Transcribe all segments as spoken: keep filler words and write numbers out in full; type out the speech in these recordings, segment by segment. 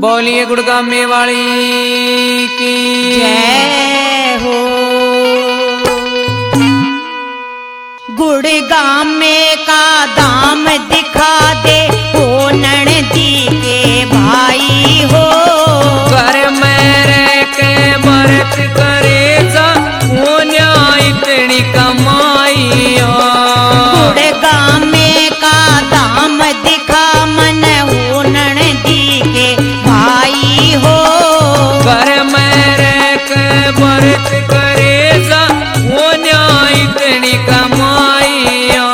बोलिए गुड़गामे वाली की जय हो। गुड़गामे का दाम दिखा दे हो ननदी के भाई हो। घर मेरे के व्रत करे जा होन्या इतनी कमाई हो। गुड़गामे का दाम दिखा मन हो ननदी के भाई हो। घर मेरे के व्रत करे जा होन्या इतनी कमाई हो।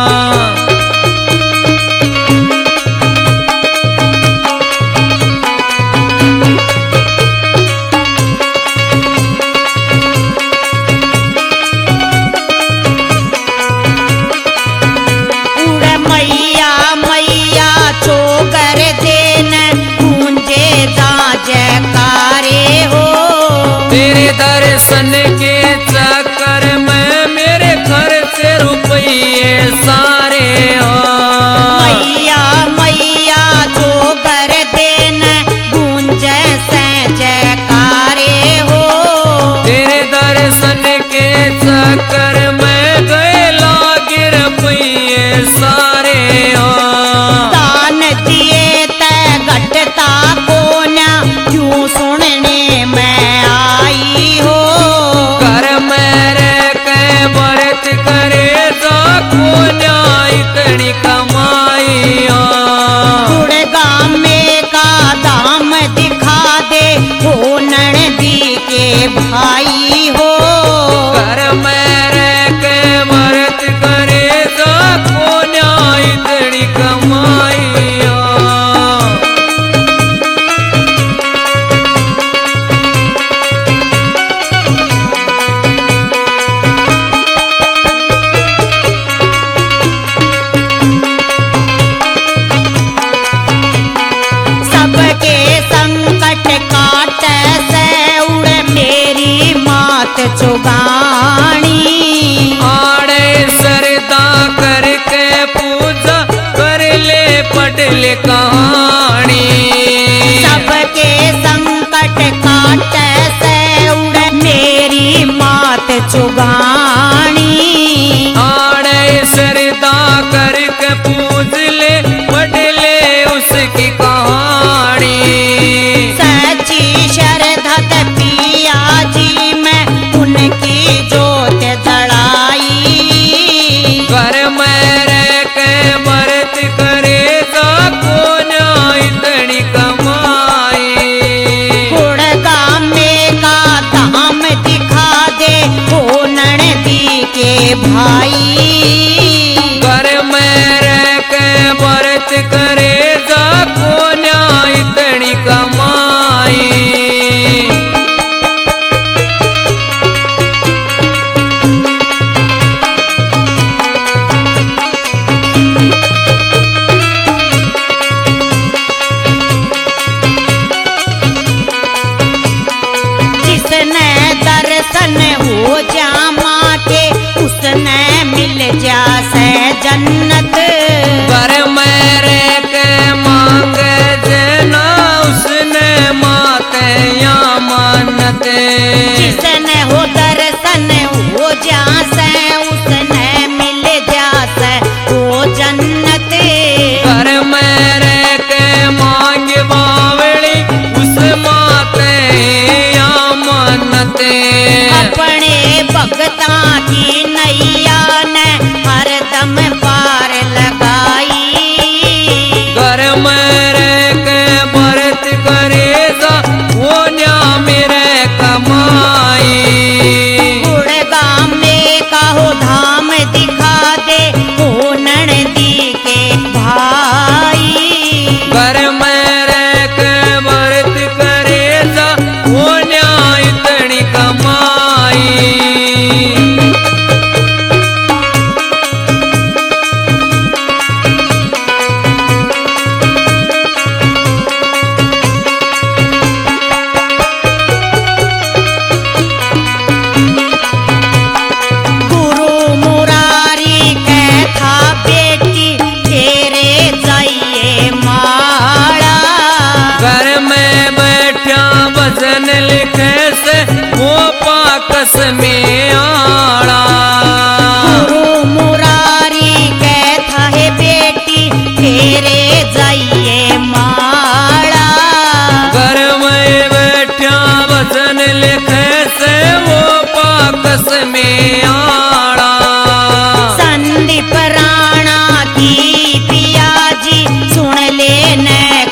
दर्शन के चक्कर में मेरे घर से रुपये सारे हो। मैया मैया जो कर देन गूंजे से जयकारे हो। तेरे दर्शन के चक्कर में गए लागे रुपये सारे हो। दान दिए तै घटता को न क्यों सुनने में आई हो। घर मेरे के व्रत करे तो कोन्या इतनी कमाई हो। गुड़गामे का दाम दिखा दे हो ननदी के भाई हो। घर मेरे के व्रत करे तो कोन्या इतनी कमाई हो। सबके संकट काट से उड़ मेरी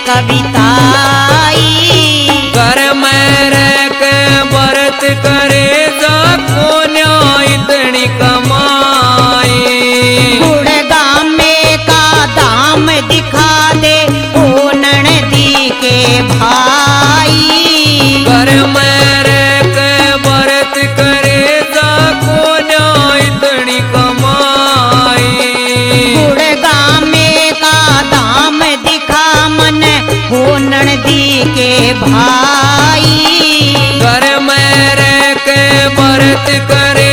कविताई। घर में रह के व्रत करे जाको न्याय इतनी कमाई। गुड़गाम में का दाम दिखा दे ओ ननदी के भाई। घर में रह के व्रत करे जाको न्याय इतनी कमाई। गुड़गाम में का दाम दिखा मन हो ननदी के भाई। घर में रह के व्रत करे